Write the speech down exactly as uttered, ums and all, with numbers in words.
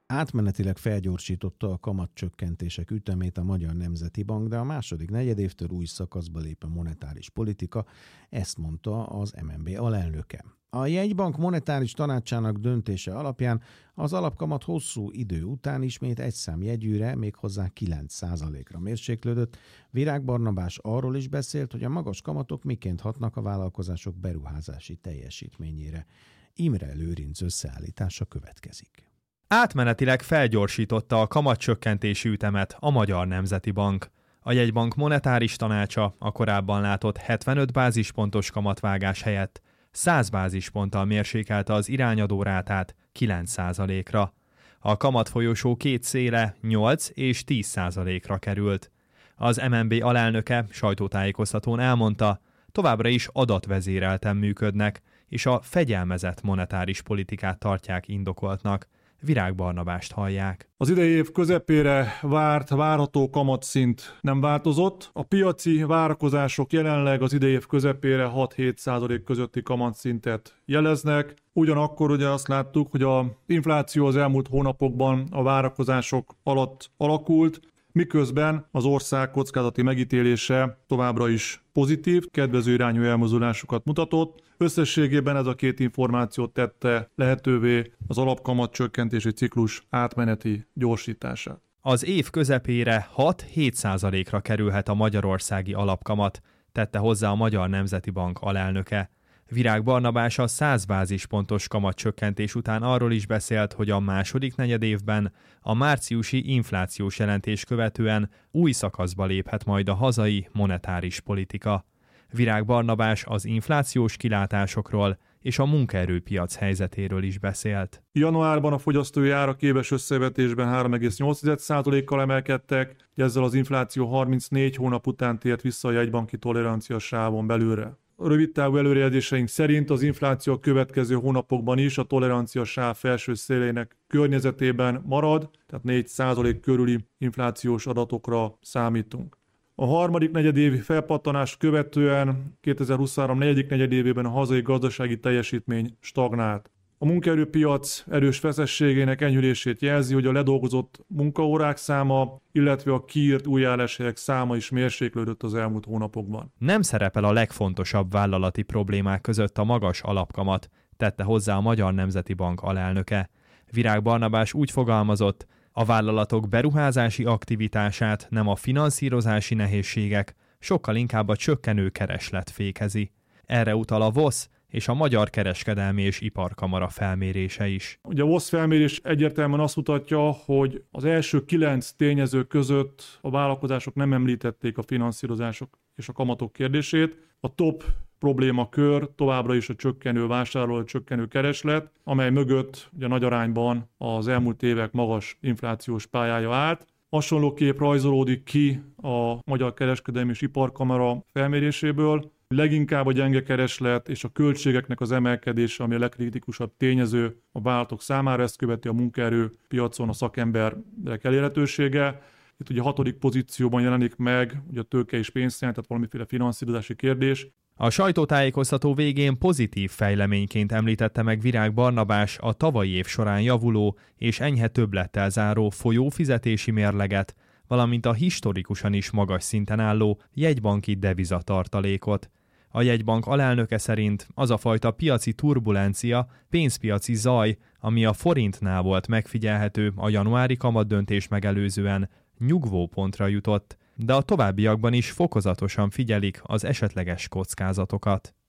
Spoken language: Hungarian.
Átmenetileg felgyorsította a kamatcsökkentések ütemét a Magyar Nemzeti Bank, de a második negyedévtől új szakaszba lép a monetáris politika, ezt mondta az em en bé alelnöke. A jegybank monetáris tanácsának döntése alapján az alapkamat hosszú idő után ismét egy szám jegyűre, méghozzá kilenc százalékra mérséklődött. Virág Barnabás arról is beszélt, hogy a magas kamatok miként hatnak a vállalkozások beruházási teljesítményére. Imre Lőrinc összeállítása következik. Átmenetileg felgyorsította a kamatcsökkentési ütemet a Magyar Nemzeti Bank. A jegybank monetáris tanácsa a korábban látott hetvenöt bázispontos kamatvágás helyett száz bázisponttal mérsékelte az irányadó rátát kilenc százalékra. A kamatfolyosó két széle nyolc és tíz százalékra került. Az em en bé alelnöke sajtótájékoztatón elmondta, továbbra is adatvezérelten működnek, és a fegyelmezett monetáris politikát tartják indokoltnak. Virág Barnabást hallják. Az idei év közepére várt, várható kamatszint nem változott. A piaci várakozások jelenleg az idei év közepére hat-hét százalék közötti kamatszintet jeleznek. Ugyanakkor ugye azt láttuk, hogy az infláció az elmúlt hónapokban a várakozások alatt alakult, miközben az ország kockázati megítélése továbbra is pozitív, kedvező irányú elmozdulásokat mutatott. Összességében ez a két információt tette lehetővé az alapkamat csökkentési ciklus átmeneti gyorsítását. Az év közepére hat-hét százalékra kerülhet a magyarországi alapkamat, tette hozzá a Magyar Nemzeti Bank alelnöke. Virág Barnabás a száz bázispontos kamatcsökkentés után arról is beszélt, hogy a második negyedévben a márciusi inflációs jelentés követően új szakaszba léphet majd a hazai monetáris politika. Virág Barnabás az inflációs kilátásokról és a munkaerőpiac helyzetéről is beszélt. Januárban a fogyasztói árak éves összevetésben három egész nyolc százalékkal emelkedtek, ezzel az infláció harmincnégy hónap után tért vissza a jegybanki tolerancia sávon belülre. A rövidtávú előrejelzéseink szerint az infláció a következő hónapokban is a tolerancia sáv felső szélének környezetében marad, tehát négy százalék körüli inflációs adatokra számítunk. A harmadik negyedévi felpattanást követően kétezer-huszonhárom negyedik negyedévében a hazai gazdasági teljesítmény stagnált. A munkaerőpiac erős feszességének enyhülését jelzi, hogy a ledolgozott munkaórák száma, illetve a kiírt új álláshelyek száma is mérséklődött az elmúlt hónapokban. Nem szerepel a legfontosabb vállalati problémák között a magas alapkamat, tette hozzá a Magyar Nemzeti Bank alelnöke. Virág Barnabás úgy fogalmazott, a vállalatok beruházási aktivitását nem a finanszírozási nehézségek, sokkal inkább a csökkenő kereslet fékezi. Erre utal a vé o szé és a Magyar Kereskedelmi és Iparkamara felmérése is. Ugye a vé o szé felmérés egyértelműen azt mutatja, hogy az első kilenc tényező között a vállalkozások nem említették a finanszírozások és a kamatok kérdését. A top problémakör továbbra is a csökkenő vásárló, a csökkenő kereslet, amely mögött ugye nagy arányban az elmúlt évek magas inflációs pályája állt. Hasonló kép rajzolódik ki a Magyar Kereskedelmi és Iparkamara felméréséből. Leginkább a gyenge kereslet és a költségeknek az emelkedése, ami a legkritikusabb tényező a vállalatok számára, ezt követi a munkaerőpiacon a szakemberek elérhetősége. Itt ugye a hatodik pozícióban jelenik meg ugye a tőke és pénzhiány, tehát valamiféle finanszírozási kérdés. A sajtótájékoztató végén pozitív fejleményként említette meg Virág Barnabás a tavalyi év során javuló és enyhe többlettel záró folyófizetési mérleget, valamint a historikusan is magas szinten álló jegybanki devizatartalékot. A jegybank alelnöke szerint az a fajta piaci turbulencia, pénzpiaci zaj, ami a forintnál volt megfigyelhető a januári kamatdöntést megelőzően, nyugvópontra jutott, de a továbbiakban is fokozatosan figyelik az esetleges kockázatokat.